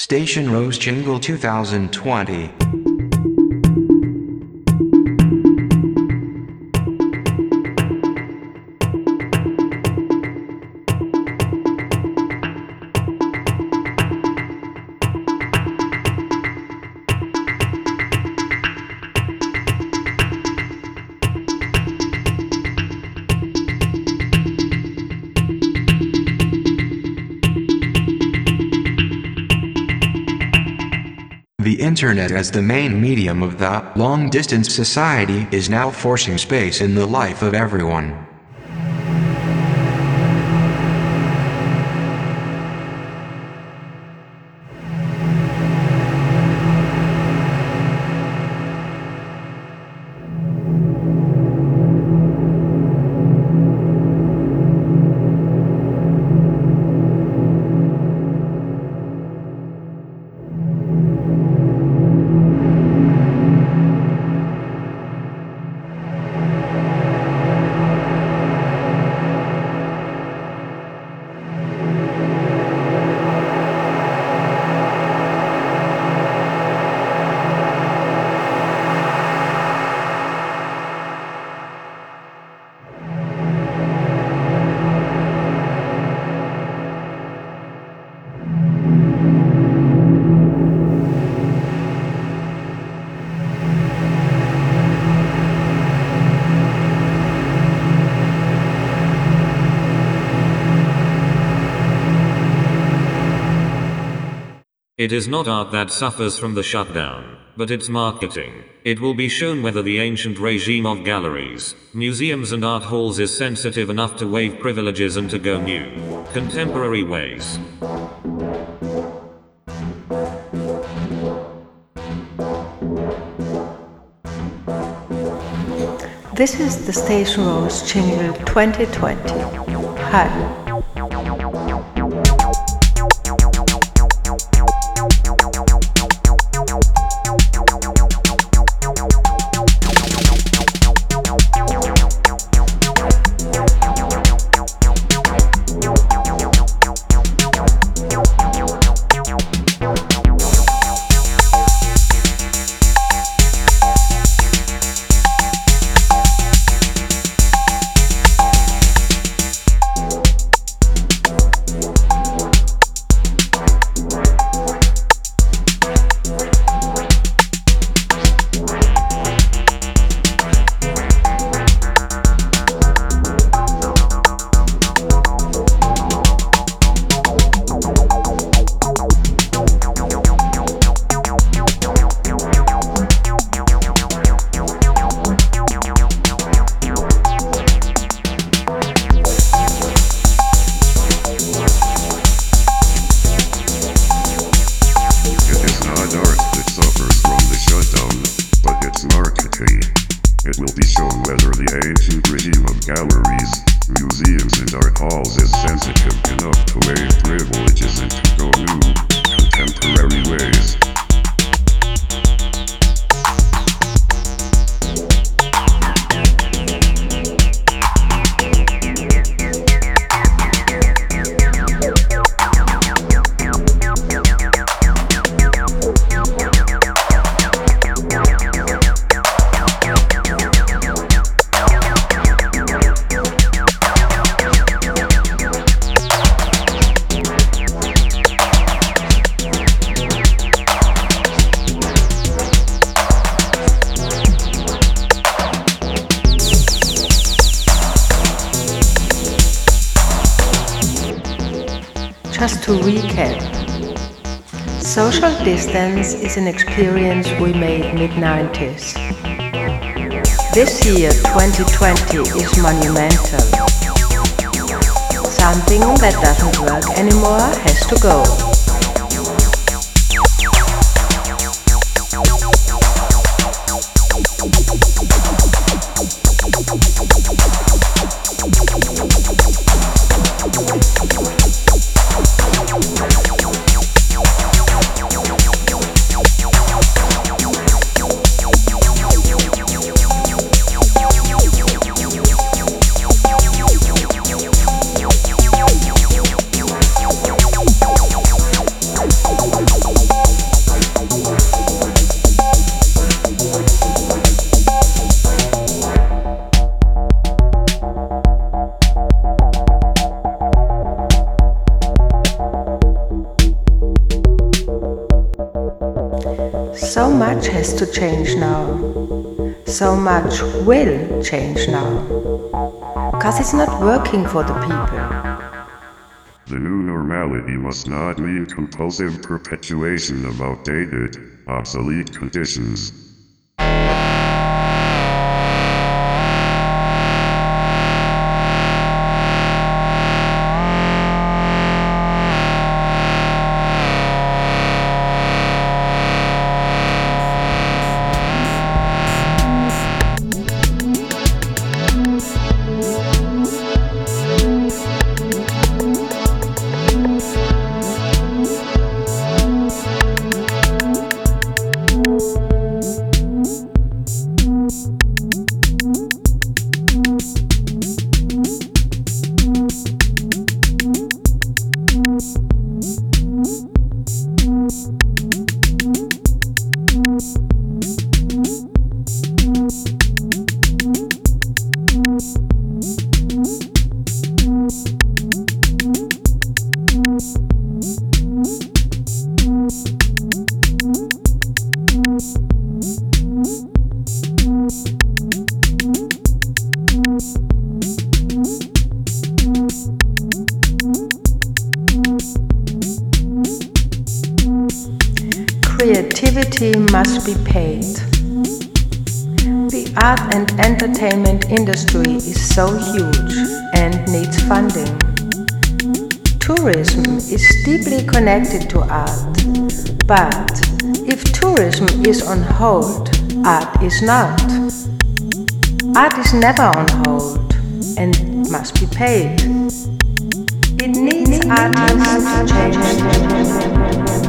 Station Rose Jingle 2020. The internet as the main medium of the long-distance society is now forcing space in the life of everyone. It is not art that suffers from the shutdown, but its marketing. It will be shown whether the ancient regime of galleries, museums and art halls is sensitive enough to waive privileges and to go new, contemporary ways. This is the Station Rose Jingle 2020. Hi. It will be shown whether the ancient regime of galleries, museums and art halls is sensitive enough to waive privileges and to go new, contemporary ways. Just to recap, social distance is an experience we made mid-90s. This year, 2020, is monumental. Something that doesn't work anymore has to go. So much has to change now. So much will change now. Because it's not working for the people. The new normality must not mean compulsive perpetuation of outdated, obsolete conditions. Creativity must be paid. The art and entertainment industry is so huge and needs funding. Tourism is deeply connected to art, but if tourism is on hold, art is not. Art is never on hold and must be paid. It needs artists to change.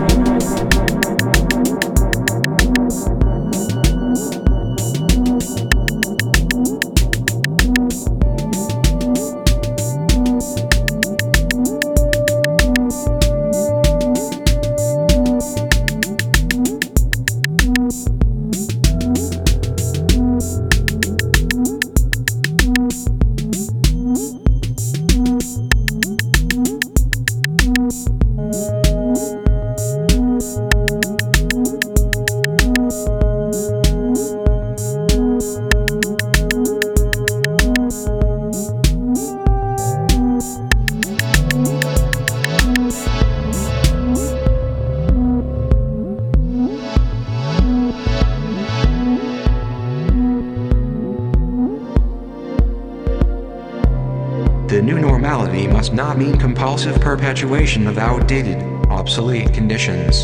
The new normality must not mean compulsive perpetuation of outdated, obsolete conditions.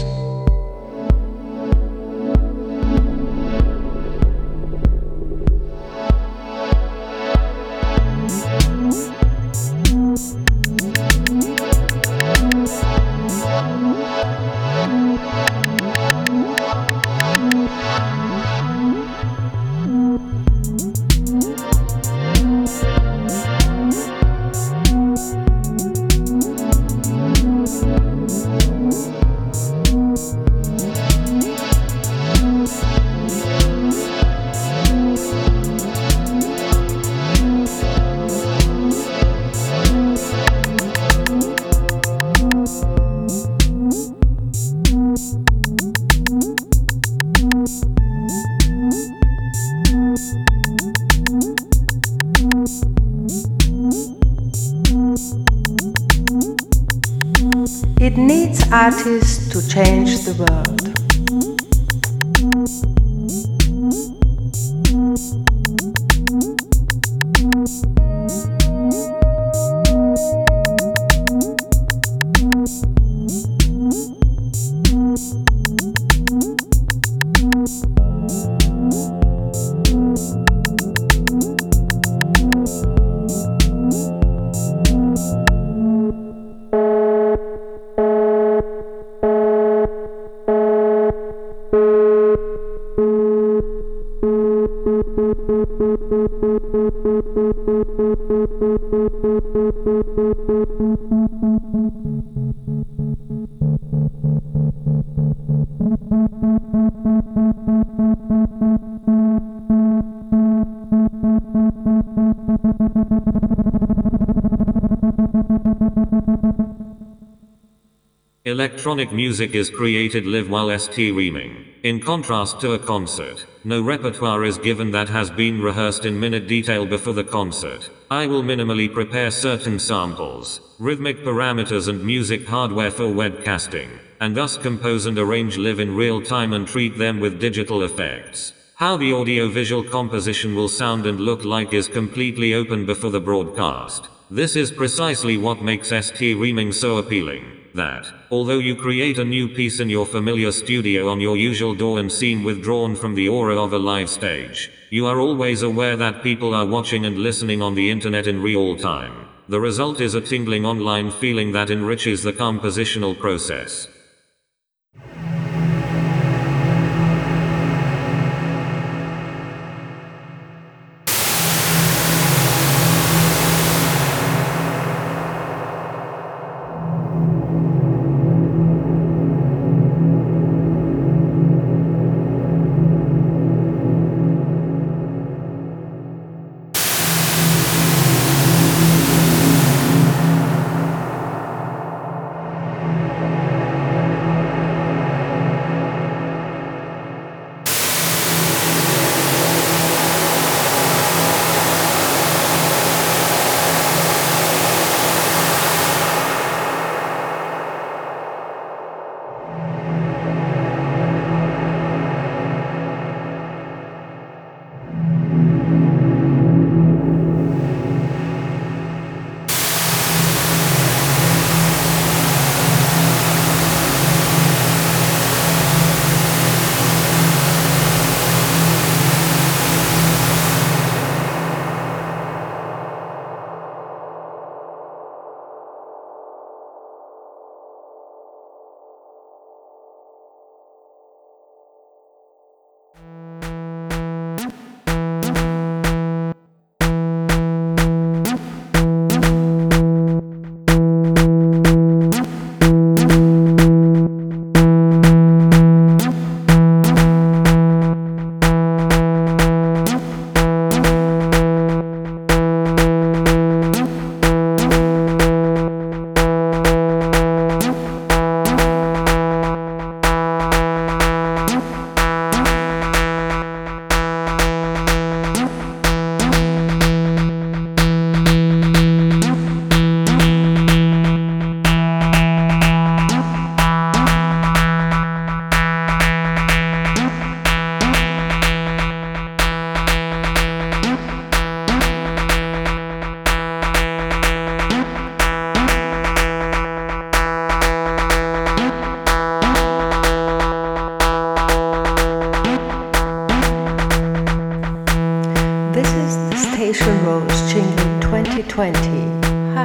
It needs artists to change the world. Electronic music is created live while reaming. In contrast to a concert, no repertoire is given that has been rehearsed in minute detail before the concert. I will minimally prepare certain samples, rhythmic parameters and music hardware for webcasting, and thus compose and arrange live in real time and treat them with digital effects. How the audio-visual composition will sound and look like is completely open before the broadcast. This is precisely what makes reaming so appealing. That, although you create a new piece in your familiar studio on your usual DAW and scene withdrawn from the aura of a live stage, you are always aware that people are watching and listening on the internet in real time. The result is a tingling online feeling that enriches the compositional process. Station Rose Jingle 2020.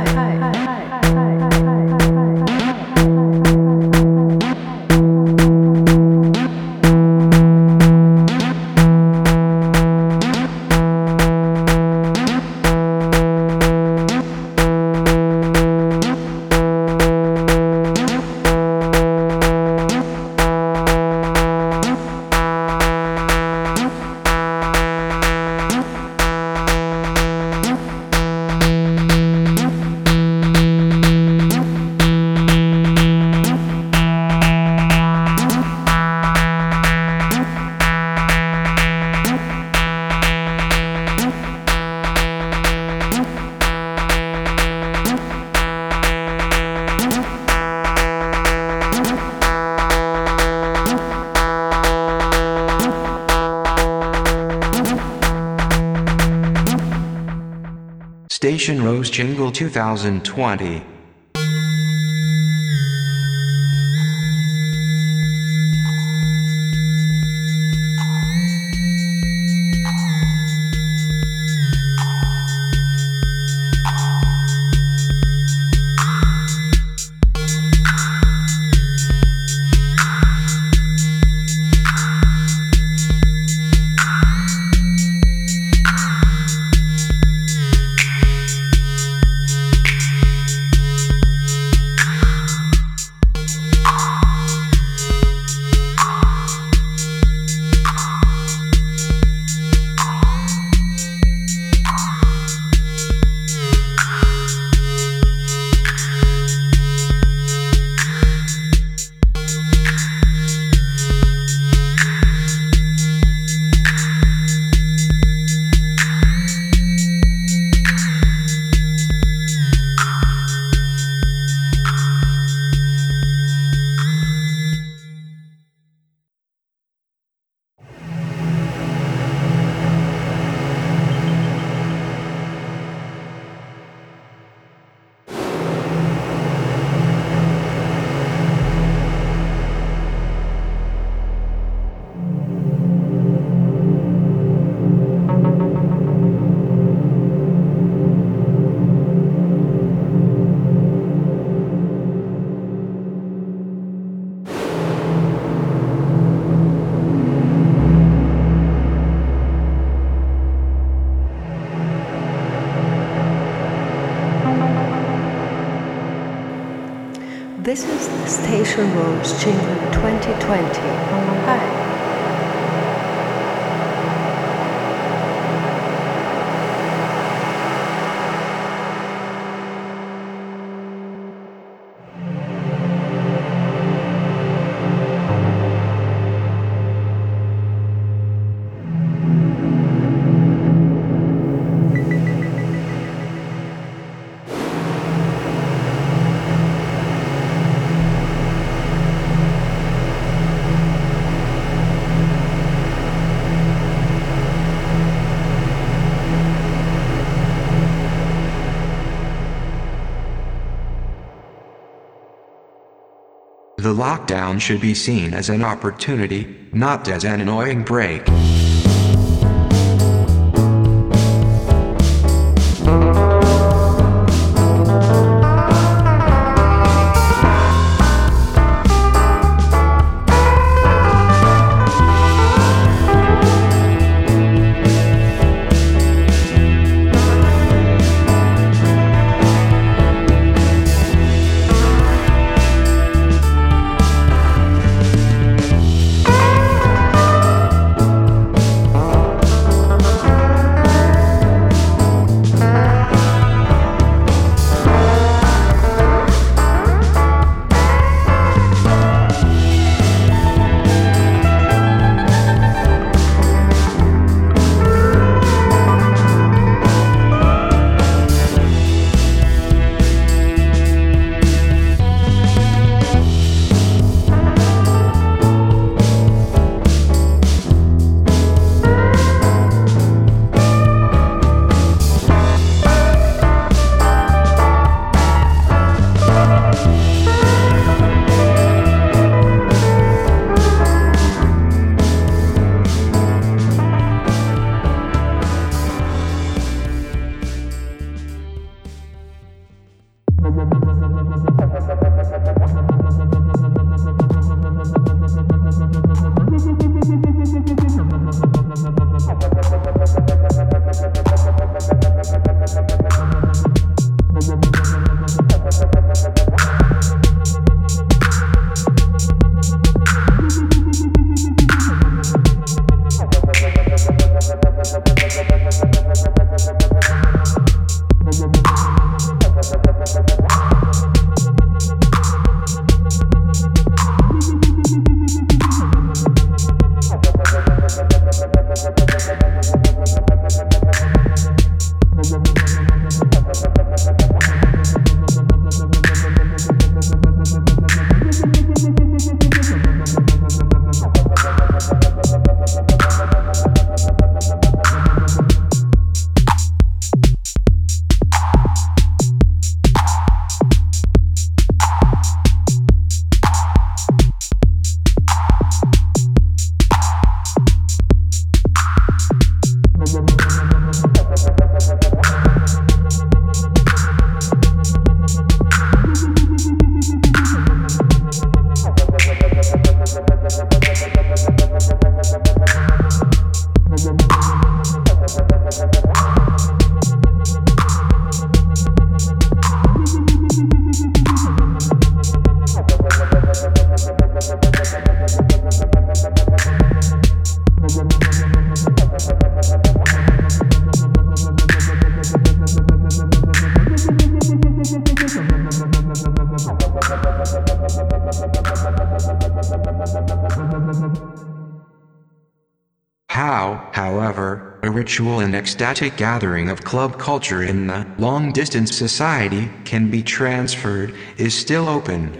Station Rose Jingle 2020. This is the Station Roads Jingle 2020. Hi. The lockdown should be seen as an opportunity, not as an annoying break. However, a ritual and ecstatic gathering of club culture in the long-distance society can be transferred is still open.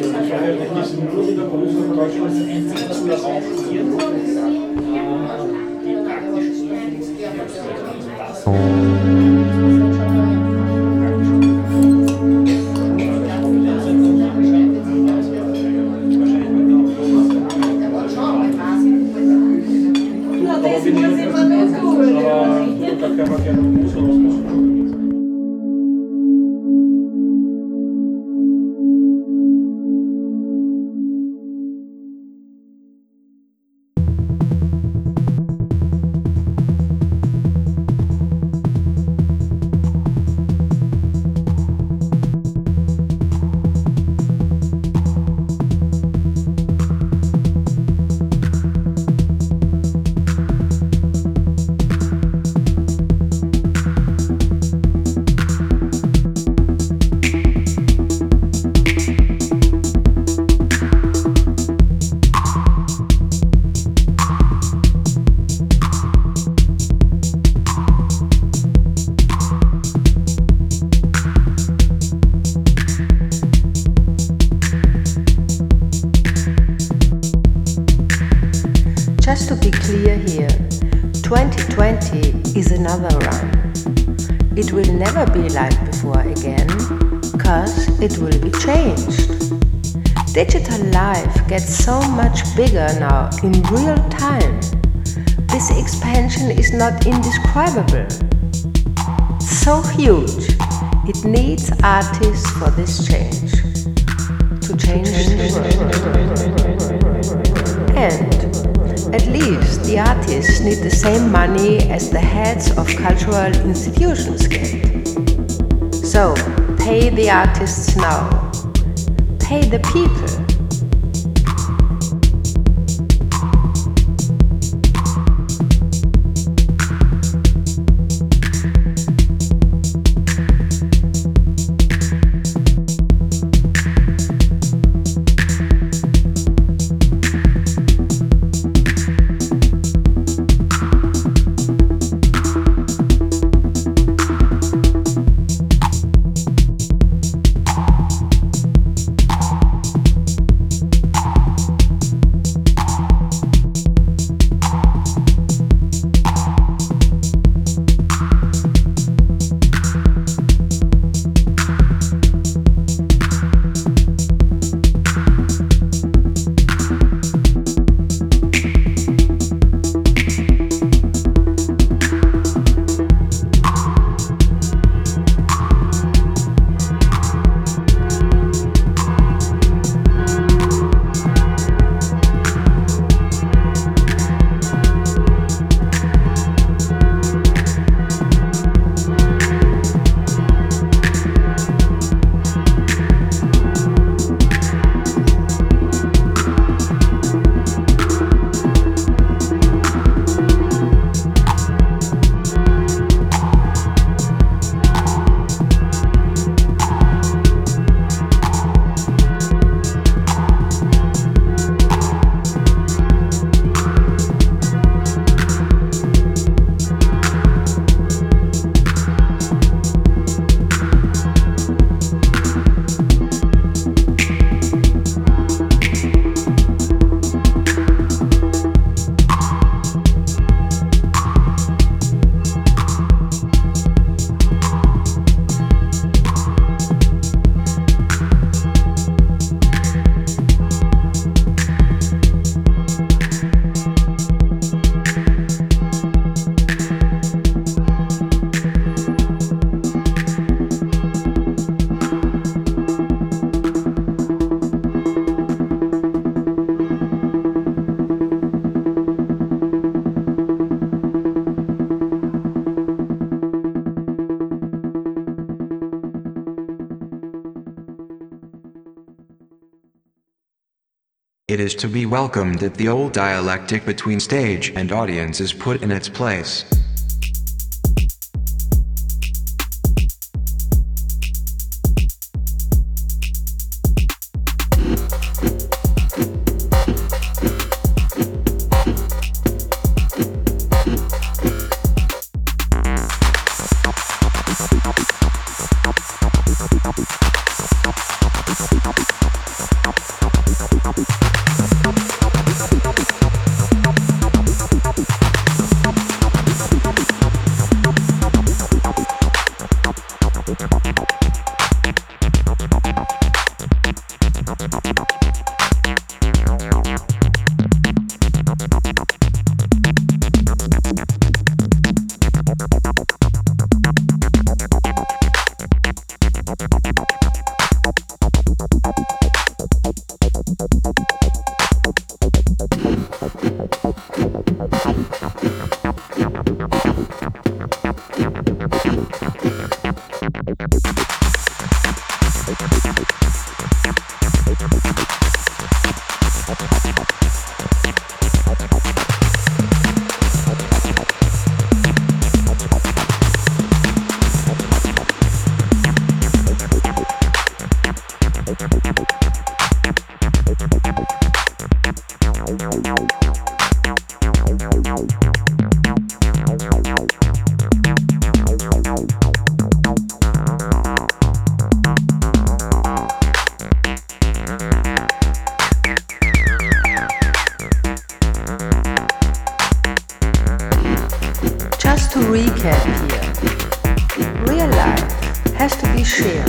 Just to be clear here, 2020 is another run. It will never be like before again, cause it will be changed. Digital life gets so much bigger now in real time. This expansion is not indescribable. So huge, it needs artists for this change. To change the world. And at least the artists need the same money as the heads of cultural institutions get. So, pay the artists now. Pay the people. It is to be welcomed that the old dialectic between stage and audience is put in its place. Just to recap here, real life has to be shared.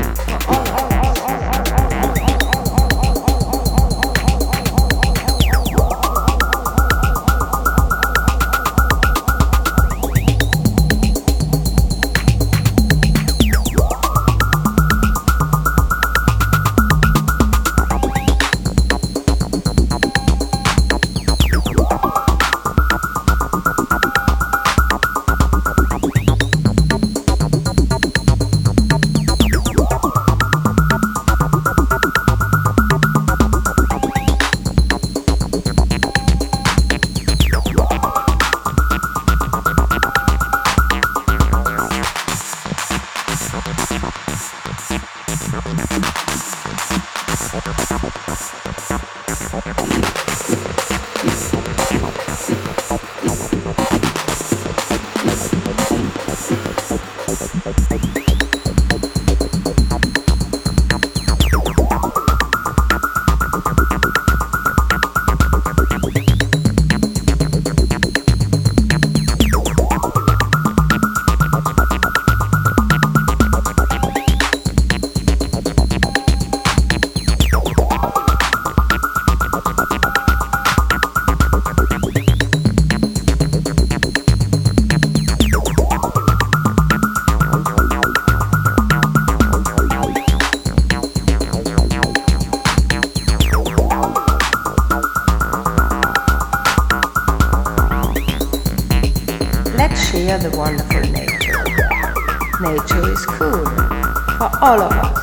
Let's share the wonderful nature. Nature is cool for all of us.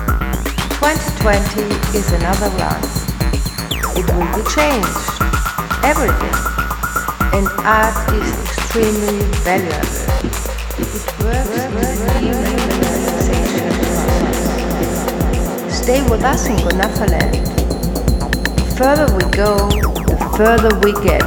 2020 is another run. It will be changed. Everything. And art is extremely valuable. It works with human relaxation. Stay with us in Gonafaland. The further we go, the further we get.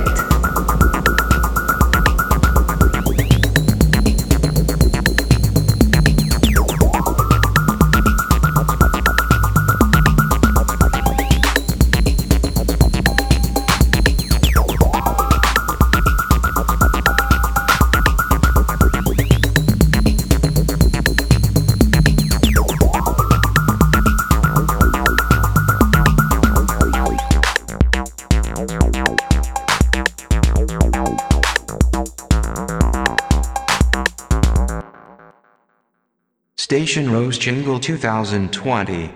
Station Rose Jingle 2020.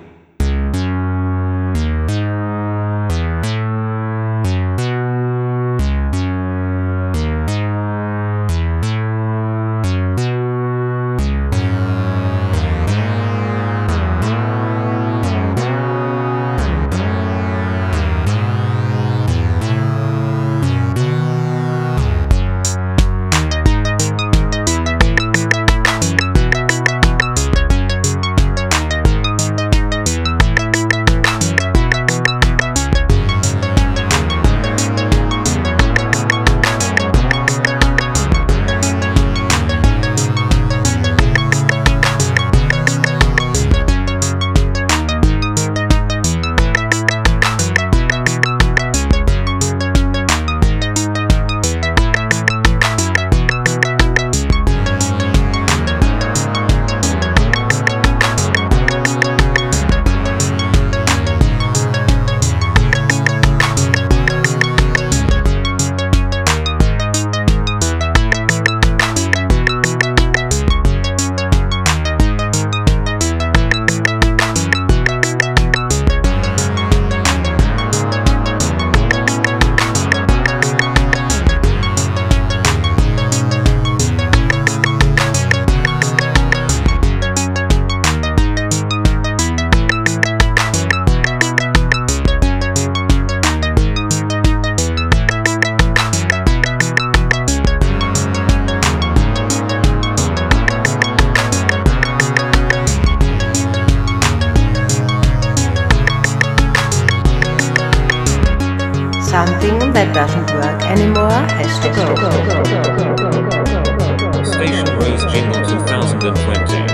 Something that doesn't work anymore has to go. Station Rose Jingle 2020.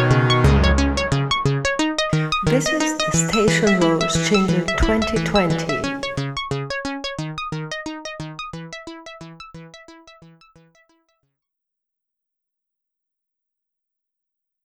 This is the Station Rose Jingle 2020.